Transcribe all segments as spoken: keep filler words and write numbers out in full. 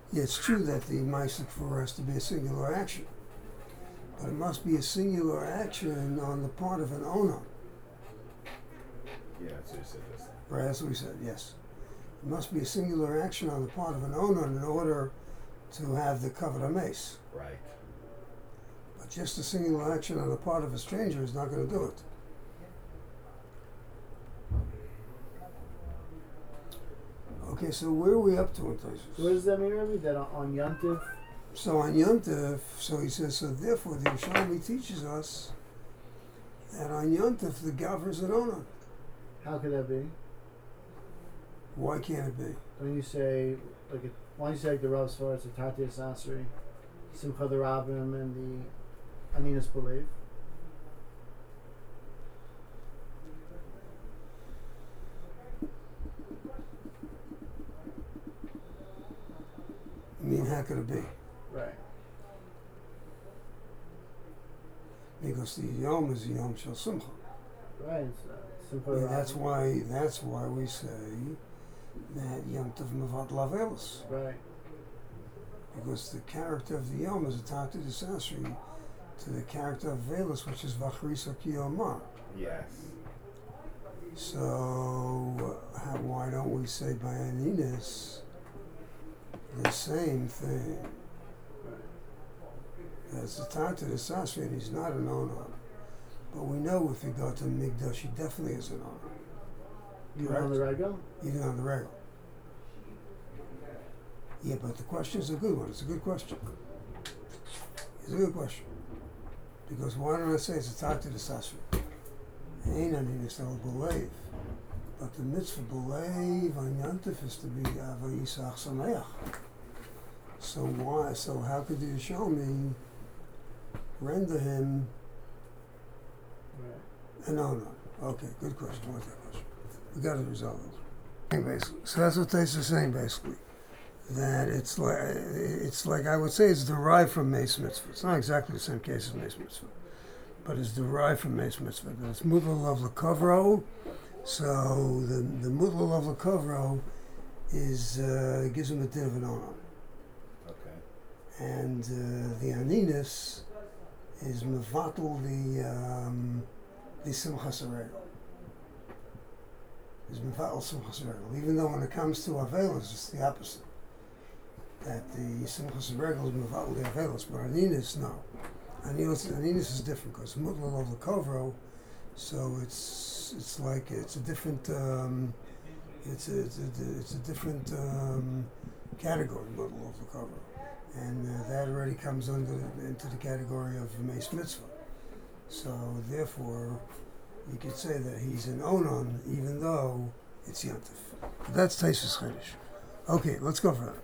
Yeah, it's true that the Ma'aseh Kfura has to be a singular action, but it must be a singular action on the part of an owner. Yeah, that's what you said this time. Right, that's what we said, yes. It must be a singular action on the part of an owner in order to have the covered amace. Right. But just a singular action on the part of a stranger is not going to do it. Okay, so where are we up to in Tosfos? What does that mean, Rabbi? That on, on Yom Tov? So on Yom Tov, so he says, so therefore the Yerushalmi teaches us that on Yom Tov the Gavra is an owner. How could that be? Why can't it be? When you say, like, it, why don't you say like the Rav Sfarad, the Tartius Asri, Simcha the Rabbim, and the Aninus Belev? I mean, how could it be? Right. Because the Yom is Yom Shel Simcha. Right. So, Simcha Yeah, the that's Rabbim. why. That's why we say that Yom Tov Mevat Lavelis, Right. because the character of the Yom is attached to the Sasri to the character of Velis, which is Vachrisa Kiyomar. Yes. So uh, how, why don't we say by Aninus the same thing? Right. That's attached to the Sasri, and he's not an owner. But we know if you go to Migdash, he definitely is an owner. Even Correct? on the regular? Even on the regular. Yeah, but the question is a good one. It's a good question. It's a good question. Because why don't I say it's a talk to the Sasri? Ain't Aninus El Belev. But the mitzvah Belev on Yantif is to be Ava Yisach Sameach. So why? So how could you show me render him Right. an owner? Okay, good question. I like that question. We got to resolve it. Basically, so that's what Tais is saying basically. That it's like it's like I would say it's derived from Meis Mitzvah. It's not exactly the same case as Meis Mitzvah, but it's derived from Meis Mitzvah. That it's Mudlal of Lakovro. So the the Mudlal of Lakovro is uh, gives him a din of an owner, Okay. and uh, the Aninus is Mevatel the um, the Simchas Haregel. Is Mevatel Simchas Haregel. Even though when it comes to Avelis, it's the opposite. That the Simchas Haregel is Mevatel the Avelis, but Aninus, no. Aninus, Aninus is different because Mudlal of Lakovro. So it's it's like it's a different um, it's a, it's a it's a different um, category, Mudlal of Lakovro, and uh, that already comes under into the category of Meis Mitzvah. So therefore, you could say that he's an onon, even though it's Yantif. But that's Taisus Chedesh. Okay, let's go further.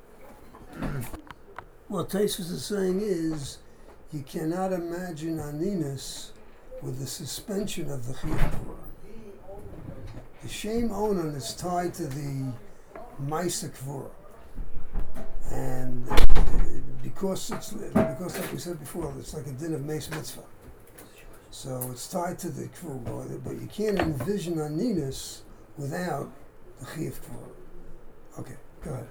What Taisus is saying is, you cannot imagine Aninus with the suspension of the Chiyuv K'vura. The Shem Onan is tied to the Ma'aseh K'vura. And uh, because it's because like we said before, it's like a din of Meis Mitzvah. So it's tied to the K'vura, but you can't envision Aninus without the Chiyuv K'vura. Okay, go ahead.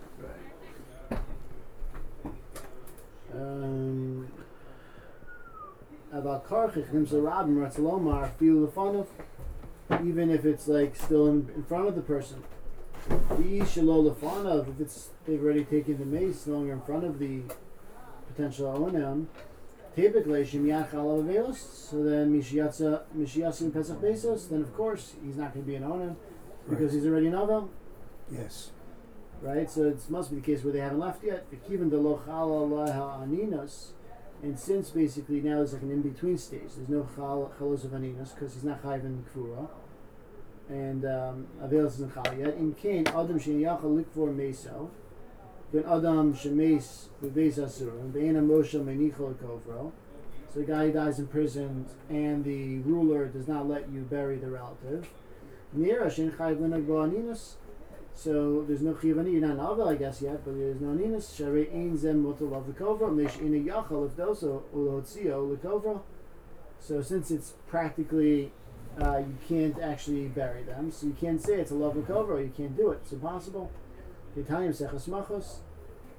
Um, about Karchich, Nimsa Rabim, Ratzalomar, feel the fun of, even if it's like still in, in front of the person. The Shalo Lefanov, if it's they've already taken the mace, no longer in front of the potential Onan, typically Shemiyach Alav Avelos, so then Mishiyatsa Mishiyatsa Pesach Besos, then of course he's not going to be an Onan because Right. he's already an Avel. Yes. Right, so it must be the case where they haven't left yet. Even the lochal Allah aninos, and since basically now there's like an in-between stage. There's no chal chalos of aninos because he's not chayiv in kfura, and um, avelos isn't chal yet. In kain adam she'niyachal likfor meso, ben adam shemes bebeis asurim be'ena moshe menichol kovro. So the guy who dies in prison and the ruler does not let you bury the relative. Nira she'en chayiv l'nag bo aninos. So there's no chiyuvani, you're not an avel, I guess, yet, but there's no ninus. Sharei ein zem motel of the kovra, mish ina yachal if doso ulotzio lekovra. So since it's practically, uh, you can't actually bury them, so you can't say it's a love of kovra, you can't do it. It's impossible. Italian sechas machos,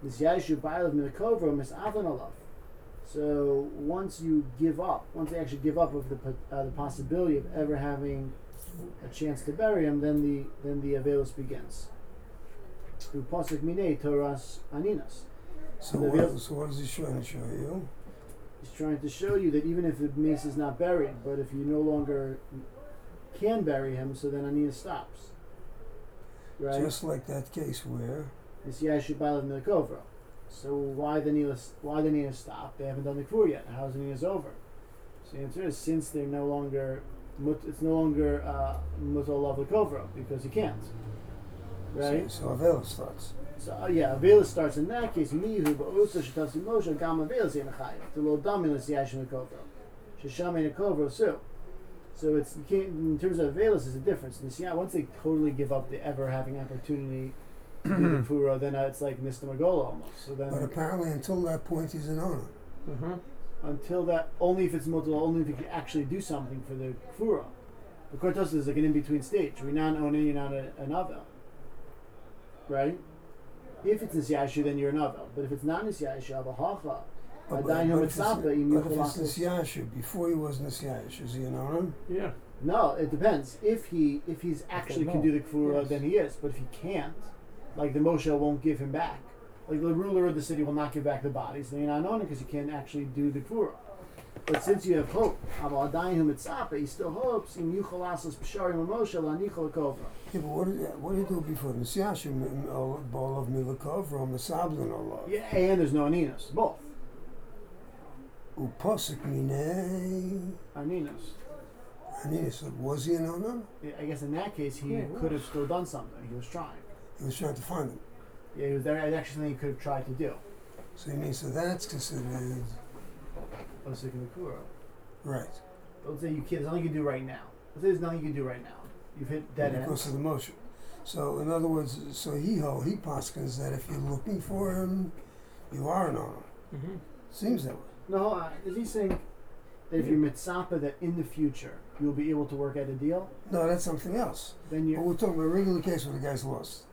Nisyashu ba'alav milkovro mis'avan alav. So once you give up, once they actually give up of the po- uh, the possibility of ever having a chance to bury him, then the then the avelus begins. Through pasuk minei Torah's aninas. So The what, veil- so what is he trying to show you? He's trying to show you that even if the mace is not buried, but if you no longer can bury him, so then aninas stops. Right? Just like that case where Nisyashu ba'alav milkovro. So why the nilas? Why the nilas stop? They haven't done the kfur yet. How's the nilas over? So the answer is since they're no longer, mut- it's no longer uh, mutal lav l'kovro because you can't, right? So, so Avela starts. So uh, yeah, Avela starts in that case. Mihu ba'usa shetasi moshe gam Avela zeinachayev. The lo dami l'siyashin l'kovro. Shesham l'kovro so. So it's you can't in terms of Avelis is a difference. Nisya, once they totally give up the ever having opportunity to do the kfura, then uh, it's like Nista Magola almost. So then But apparently until that point he's an owner. Mm-hmm. until that, only if it's mutal, only if you can actually do something for the kfura. The kortos is like an in-between stage. You're not an owner, you're not a, an avel. Right? If it's nisyashu, then you're an avel. But if it's not nisyashu, avahacha, But, but, adayin but if it's, hamitzapa, but you if it's Nisyashu, before he was Nisyashu, is he an owner? Yeah. No, it depends. If he if he's actually can no. do the kfura, Yes. then he is. But if he can't, like the Moshe won't give him back. Like the ruler of the city will not give back the bodies. Then you're not owning because you can't actually do the kfura. But since you have hope, Aval Adayin Hu Mitzapa, he still hopes in Yuchal Asas B'Sharim Moshe Lanichal Kovra. Yeah, but what did what did he do before Nisyashu? Ball of Milakov or Masablin or Yeah, and there's no Aninas. Both. Uposik mine. Aninas. Anina said, was he an owner? I guess in that case he Yeah, could have still done something. He was trying. He was trying to find him. Yeah, he was there. That's actually something he could have tried to do. So he means so that's considered Osik and Kura. right. Let's say you can't. There's nothing you can do right now. Let's say there's nothing you can do right now. You've hit dead end. Because of the motion. So in other words, so he hold he poskins that if you're looking for him, you are an owner. Mm-hmm. Seems that way. No, uh, is he saying that if you're mitzapa that in the future you'll be able to work out a deal? No, that's something else. Then But you're. we're talking about a regular case where the guy's lost.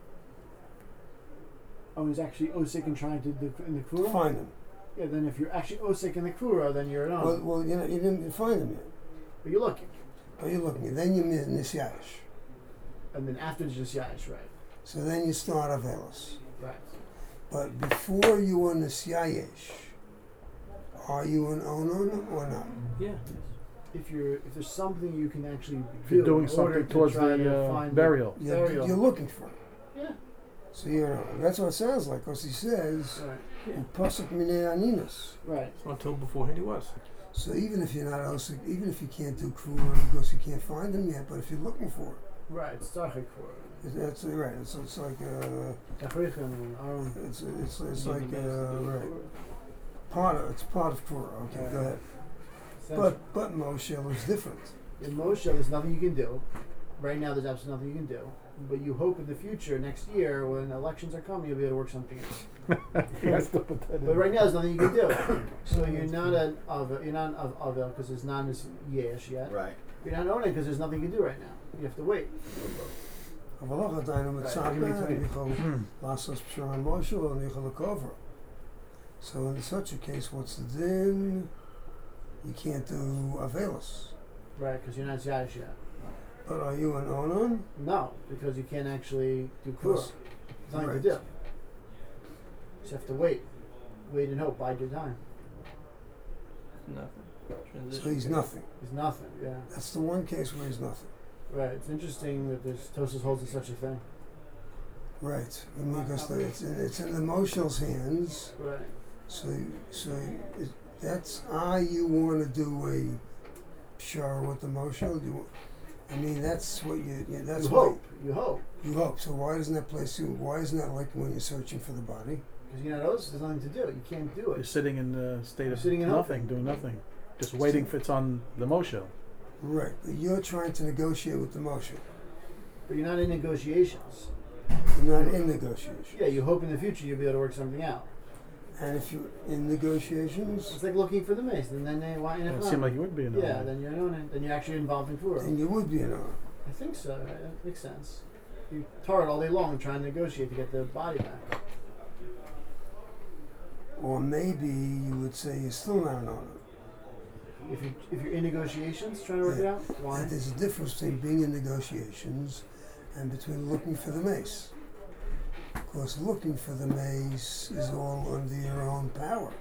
Oh, he's actually osik and trying to do in the To kura. find him. Yeah, then if you're actually osik in the kura, then you're an owner. Well, well, you know, you didn't find him yet. But you're looking, But you're looking. Then you miss Nisyash. and then after the just yash, right? So then you start Avelis. Right. But before you were Nisyayesh, are you an owner or not? Yeah. If you're if there's something you can actually If you're do doing in order something to towards try to the uh, find burial. You're, Burial. you're looking for him. Yeah. So you're an owner. That's what it sounds like, because he says, Right. Pasuk Minei Aninas. Right. Until beforehand he was. So even if you're not also, even if you can't do Kruger because you can't find him yet, but if you're looking for it, Right. It's tzachik for it's, that's right. It's, it's like uh, Tachrichem and Aaron. it's it's it's like uh, right. Part of it's part of Kruger. Okay, Right. go ahead. But but Moshe is different. In Moshe, there's nothing you can do. Right now, there's absolutely nothing you can do. But you hope in the future, next year, when elections are coming, you'll be able to work something out. He has to put that But in. right now, there's nothing you can do. So you're not an avel. You're not an avel because there's not a yesh yet. Right. You're not owning because there's nothing you can do right now. You have to wait. אבל לא עדיין מצב in between. יכול לעשות פשרה עם משה ואני יכול לקובר. So in such a case, what's the din? You can't do Avelis. Right, because you're not yash yet. But are you an owner? No, because you can't actually do kura. Because- There's nothing right. to do. You just have to wait. Wait and hope. Bide your time. Nothing. So he's nothing. There's nothing. Yeah. That's the one case where he's nothing. Right. It's interesting that this Tosus holds to such a thing. Right. I mean, because the, it's, in, it's in the Moshel's hands. Right. So, so it, that's ah, you want to do a shar with the Moshel? You, I mean, that's what you. Yeah, that's you what hope. You hope. You hope. So why doesn't that place you? Why isn't that like when you're searching for the body? Because you're not Osus, there's nothing to do. You can't do You're it. sitting in a state You're of sitting in nothing, hope. doing nothing. Just waiting for it's on the Moshe. Right. But you're trying to negotiate with the Moshel. But you're not in negotiations. You're not in negotiation. Yeah, you hope in the future you'll be able to work something out. And if you're in negotiations, It's like looking for the mace, and then they want Well, it seemed like you would be in Yeah, then you're doing it. Then you're actually involved in Kura. then you would be an owner. I think so. Right? That makes sense. You tar it all day long trying to negotiate to get the body back. or maybe you would say you're still not an owner. If you if you're in negotiations trying to work Yeah. it out, why? That there's a difference between being in negotiations and between looking for the mace. Of course, looking for the mace is all under your own power.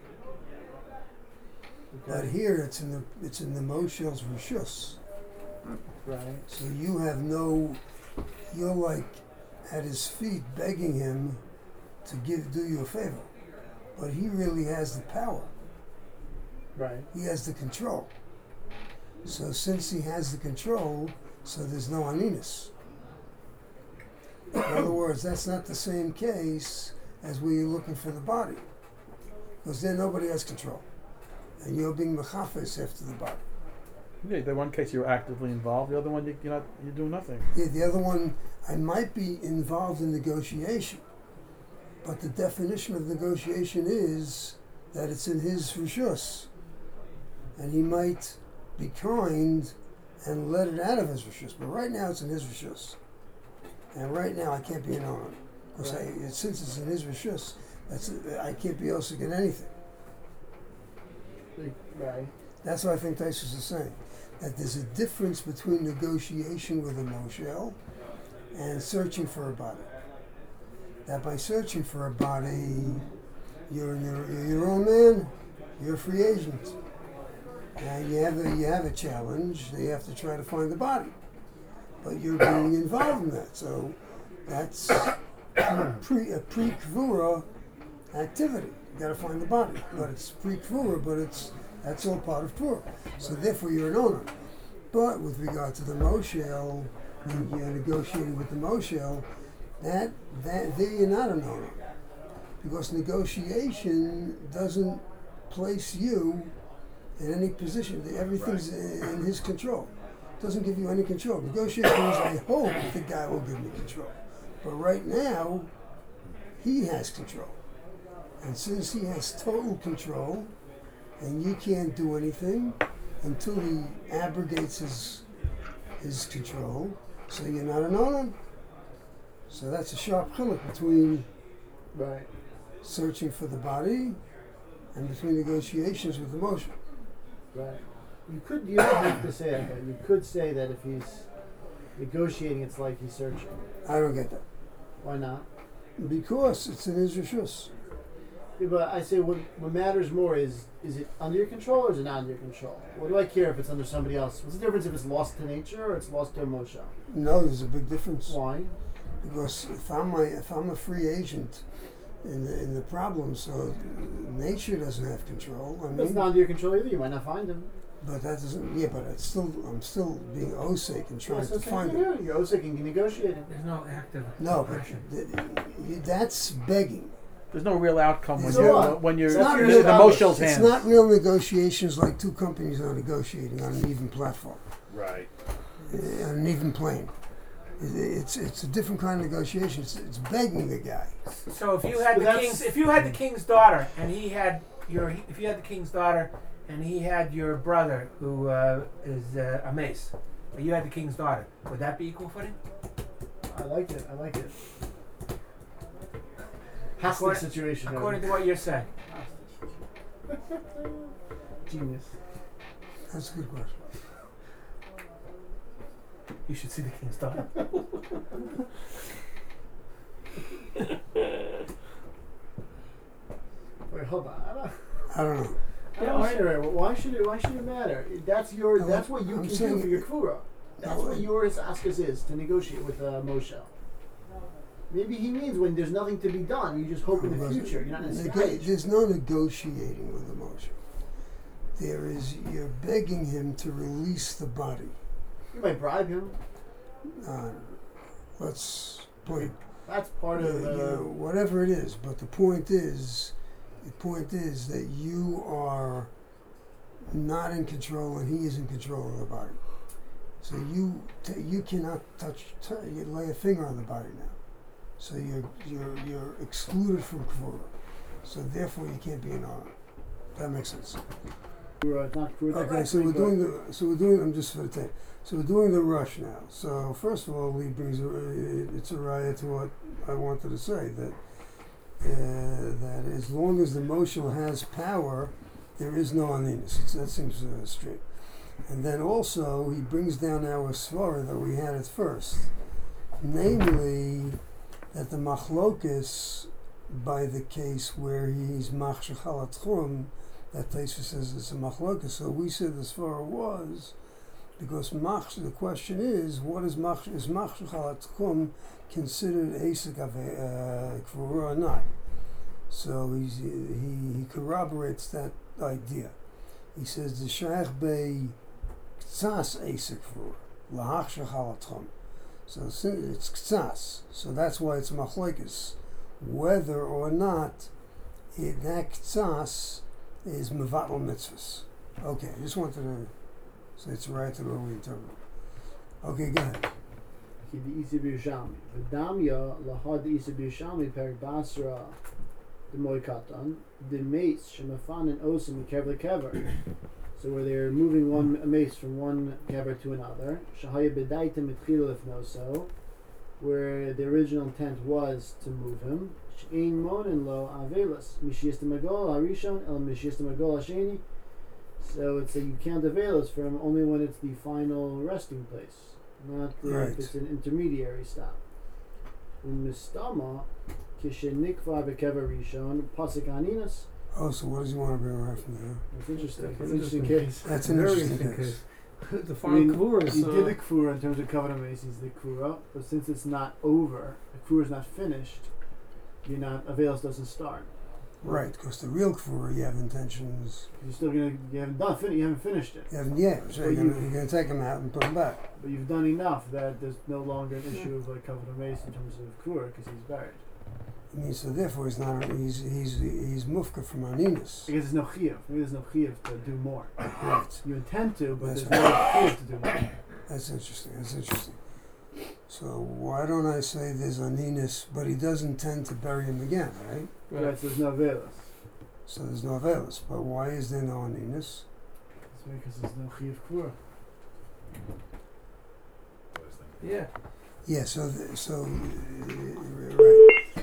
But Okay. here it's in the it's in the Moshel's Rishus. Right. So you have no, you're like at his feet begging him to give do you a favor. But he really has the power. Right. He has the control. So since he has the control, so there's no aninus. In other words, that's not the same case as where you're looking for the body. Because then nobody has control. And you're being mechafes after the body. Yeah, the one case you're actively involved, the other one you, you're not, you do nothing. Yeah, the other one, I might be involved in negotiation. But the definition of negotiation is that it's in his rishus. And he might be kind and let it out of his rishus. But right now it's in his rishus. And right now I can't be an owner. Because I, it, since it's in his rishus, that's, I can't be osik in anything. Right. That's what I think Taisus is saying. That there's a difference between negotiation with a moshel and searching for a body. That by searching for a body, you're, you're, you're your own man, you're a free agent. And you have a, you have a challenge, you have to try to find the body. But you're being involved in that. So that's pre, a pre-kvura activity. You got to find the body. But it's pre-kvura, but it's that's all part of kvura. So therefore you're an owner. But with regard to the moshel, when you're negotiating with the moshel, that, that there you're not an owner. Because negotiation doesn't place you in any position. Everything's in, in his control. Doesn't give you any control. Negotiation is, I hope the guy will give me control. But right now, he has control. And since he has total control, and you can't do anything until he abrogates his his control, so you're not an owner. So that's a sharp chiluk between Right. searching for the body and between negotiations with emotion. Right. You could. You don't have to say that, but you could say that if he's negotiating, it's like he's searching. I don't get that. Why not? Because it's in his rishus. Yeah, but I say what what matters more is is it under your control or is it not under your control? What do I care if it's under somebody else? What's the difference if it's lost to nature or it's lost to emotion? No, there's a big difference. Why? Because if I'm my, if I'm a free agent in the in the problem, so nature doesn't have control. I mean, It's not under your control either. You might not find him. but that doesn't. Yeah, but it's still I'm still being osake and trying Yes, to that's find what it. you're doing. You're also can negotiate it. There's no active No, but aggression. th- th- that's begging. There's no real outcome when So you're what? when you're It's in not the real Moshel's It's hands. not real negotiations like two companies are negotiating on an even platform, Right. uh, on an even plane. It- It's it's a different kind of negotiation. It's, it's begging the guy. So if you had But the that's- king's, if you had the king's daughter, and he had your, if you had the king's daughter, and he had your brother who uh, is uh, a mace, but you had the king's daughter, would that be equal footing? I like it. I like it. Hostage According- situation. According to what you're saying. Genius. That's a good question. You should see the king's daughter. Wait, hold on. I don't, I don't know. I don't understand. Why should it? Why should it matter? That's your. No, That's what you I'm can do saying- for your kvura. That's No, what I- yours askas is to negotiate with uh, Moshe. Maybe he means when there's nothing to be done, you just hope in the Because future. You're not in a neg- stage. There's no negotiating with emotion. There is you're begging him to release the body. You might bribe him. Uh, let's put That's part yeah, of. Uh, yeah, whatever it is. But the point is, the point is that you are not in control, and he is in control of the body. So you t- you cannot touch, t- you lay a finger on the body now. So you're you're you're excluded from kvura. So therefore you can't be an owner. That makes sense. kvura, it's not kvura. Okay, so we're doing the so we're doing. I'm just for the tape. So we're doing the rush now. So first of all, he brings a, it's a riot to what I wanted to say that uh, that as long as the Moshel has power, there is no aninus. It's, that seems uh, straight. And then also, he brings down our svara that we had at first, namely that the machlokis by the case where he's machshech al tchum, that Taisa says it's a machlokis. So we said the svara was because mach. The question is, what is mach? Is machshech al tchum considered asik of a kvura or not? So he's, he he corroborates that idea. He says the shaykh be ktsas asik kvura lahachshech al tchum. So it's ktsas. So that's why it's machlokis, whether or not it, that ktsas is mevatel mitzvahs. Okay, I just wanted to say it's right to where we interpret. Okay, go ahead. Ki the Isa B'Yushalmi. V'damya lahad the Isa B'Yushalmi perik basra the moy katan the mace shemafan and osim kever kever. So where they're moving one a mace from one kever to another. Shahaya b'daita mitchila lefnoso, where the original intent was to move him. She'ein monin lo avelas mishiyas magol harishon el mishiyas magol hasheni. So it's that you can't avelas for him only when it's the final resting place, not the, Right. if it's an intermediary stop. In mistama kishenikva bekever rishon pasik aninas. Oh, so what does he want to bring right from there? That's interesting. That's That's an an interesting interesting case. That's an Very interesting interesting case. The I final mean, kavur he is. did the Uh, kfura in terms of covenant maces, the kfura, but since it's not over, the kfura is not finished, you're not, avails doesn't start. Right, because the real kfura, you have intentions. You're still gonna, you haven't done, fin- you haven't finished it, You haven't, yeah, so Well, you're you- going you're to take them out and put them back. but you've done enough that there's no longer an issue of like covenant mace in terms of kfura because he's buried. I mean, so therefore he's not, he's he's he's mufka from aninus. Because there's no chiyuv. Maybe there's no chiyuv to do more. Right. You intend to, but That's there's no chiyuv to do more. That's interesting. That's interesting. So why don't I say there's aninus, but he does intend to bury him again, right? Right, so there's no velas. So there's no velas. But why is there no aninus? It's because there's no chiyuv kfura. I was thinking. yeah. Yeah. So th- so uh, right.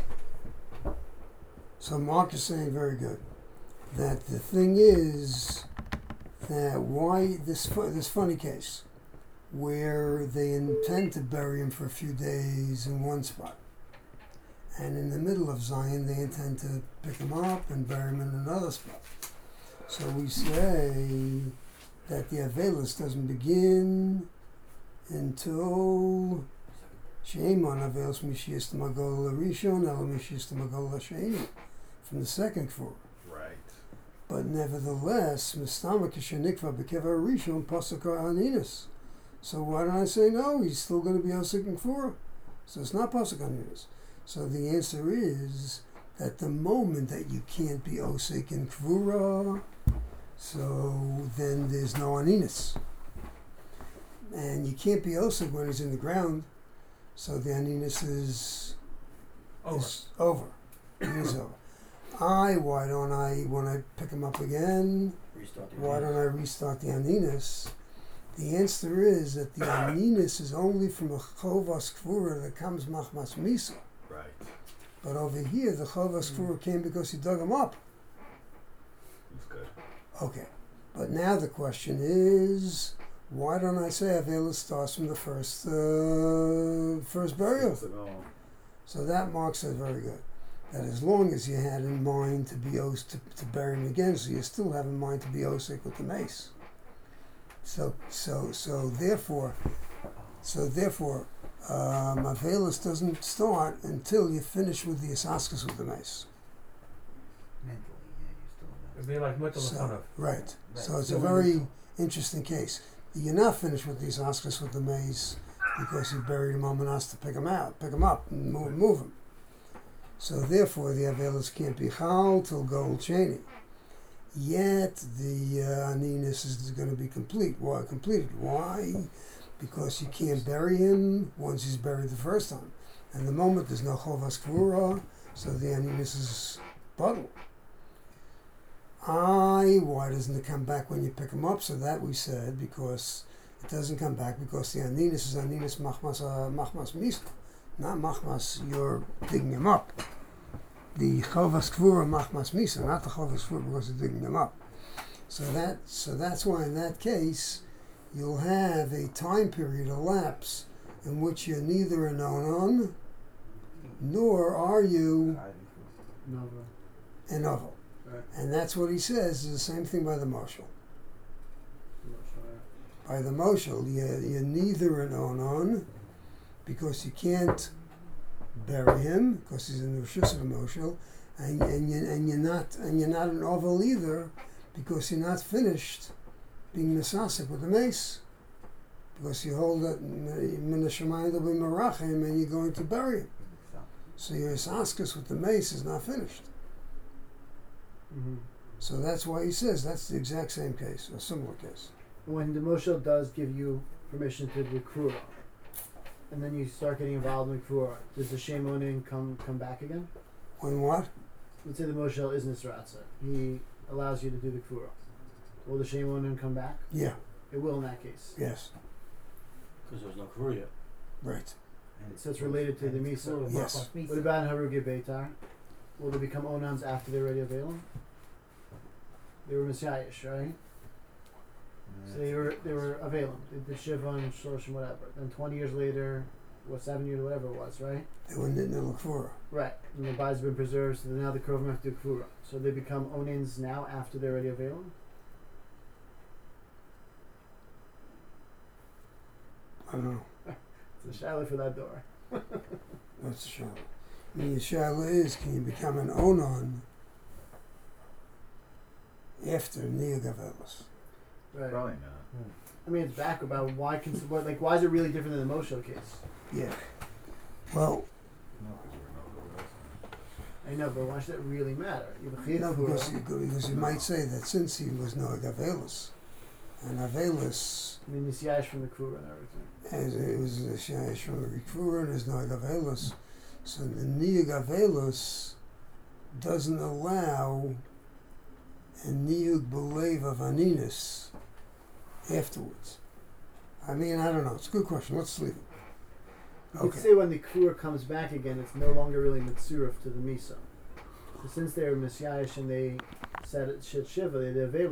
So Mark is saying very good that the thing is that why this fu- this funny case where they intend to bury him for a few days in one spot, and in the middle of Zion they intend to pick him up and bury him in another spot. So we say that the Avelis doesn't begin until Sheiman Avelis Mishiyas Magol Rishon El Mishiyas Magol Sheni from the second kfur. Right. But nevertheless, Mistama Kishanikva Bekever Rishon Pasaka Aninus. So why don't I say no? He's still going to be Osik and Kfura. So it's not Pasaka Aninus. So the answer is that the moment that you can't be Osik and Kfura, so then there's no Aninus. And you can't be Osik when he's in the ground, so the Aninus is Over. is over. It is over. I, why don't I, when I pick him up again, Restart the why don't I restart the Aninus? The answer is that the Aninus is only from a Chovas Kvura that comes Machmas Misa. Right. But over here, the Chovas Kvura came because he dug him up. That's good. Okay. But now the question is, why don't I say Avela starts from the first uh, first burial? So, no. So that Mark said very good. That as long as you had in mind to be os to, to bury him again, so you still have in mind to be osik with the mace. So so so therefore, so therefore, um, Avelis doesn't start until you finish with the Asaskas with the mace. Mentally, yeah, you still It'd be like Mutter So, L'Chanav. right. So Right. it's a So very when interesting case. You're not finished with these Asaskas with the mace because you buried him on us to pick him out, pick him up, and move, move him. So therefore, the Avelis can't be Chal till Gold Sheni. Yet the uh, Aninus is going to be complete. Why completed? Why? Because you can't bury him once he's buried the first time. And the moment there's no Chovas Kvura, so the Aninus is bottled. I, why doesn't it come back when you pick him up? So that we said, because it doesn't come back because the Aninus is Aninus Machmas uh, Machmas Misa, not Machmas, you're digging him up. the Chovas Kvura Machmas Misa, not the Chovas Kvura because they're digging them up. So that so that's why in that case you'll have a time period elapse in which you're neither an onon nor are you No. an oval. Right. And that's what he says is the same thing by the Moshel. no. By the Moshel, you're, you're neither an onon because you can't bury him because he's in the Rishus of the Moshel, and and you and you're not and you're not an oval either because you're not finished being misasik with the mace because you hold it min hashamayim will be merachim and you're going to bury him. So your isaskus with the mace is not finished. Mm-hmm. So that's why he says that's the exact same case, a similar case. When the Moshel does give you permission to do Krura, and then you start getting involved in Krura, does the Shem Onin come come back again? When what? Let's say the Moshel is Nisratza. He allows you to do the Krura. Will the Shem Onin come back? Yeah. It will in that case. Yes. Because there was no Kuru yet. Right. So it's related to the Misa. Yes. What about in Harugi Beitar? Will they become Onans after they're already available? They were Messiahish, right? So they were they were available. They did Shiva and Shlosh and whatever. Then twenty years later, what seven years, whatever it was, right? They went in the Lakfura. Right. And the body's been preserved, so now the Krovim have to do Kfura. So they become Onins now after they're already available? I don't know. It's a shaila for that door. That's the shaila. I mean, the shaila is, can you become an onon after Niyag Avelis? Right. Probably not. I mean, it's back about why can what, like why is it really different than the Moshe case? Yeah. Well, No, because we're not. I know, but why should it really matter? You have a chiyuv no, for because it. you, because you might say that since he was Niyag Avelis, and Avelis, I mean, the Siyash from the Kura and everything. as it was a Shayish from the Rikfura and his Niyag Avelis, so the Niyag Avelis doesn't allow a Niyug Belev of Aninus afterwards. I mean, I don't know. It's a good question. Let's leave it. You could Okay. say when the Kura comes back again, it's no longer really Mitzurif to the Misa. So since they're Messiahish and they said it Shit Shiva, they're available.